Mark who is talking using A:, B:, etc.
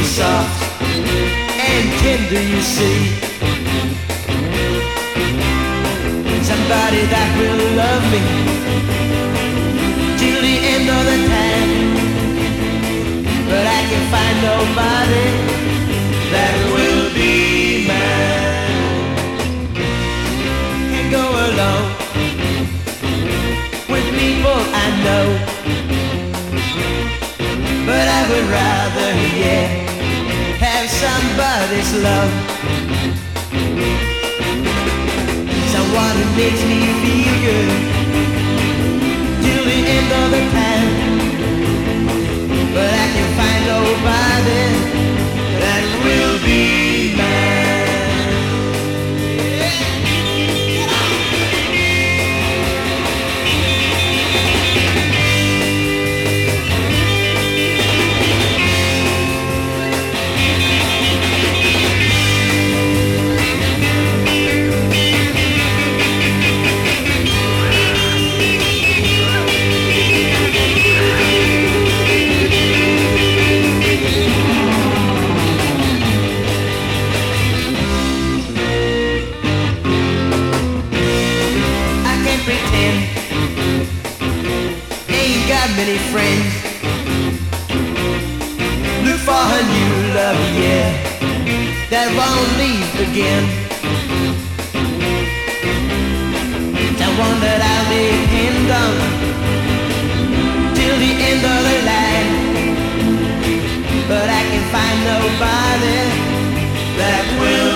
A: soft and tender, you see. Somebody that will love me till the end of the time. But I can find nobody that will be mine. Can't go alone with people I know, but I would rather, yeah, have somebody's love. Someone who makes me feel good till the end of the time. But I can find nobody that will be mine. Many friends look for her new love, yeah, that won't leave again. Someone that I'll depend on till the end of the line. But I can find nobody that will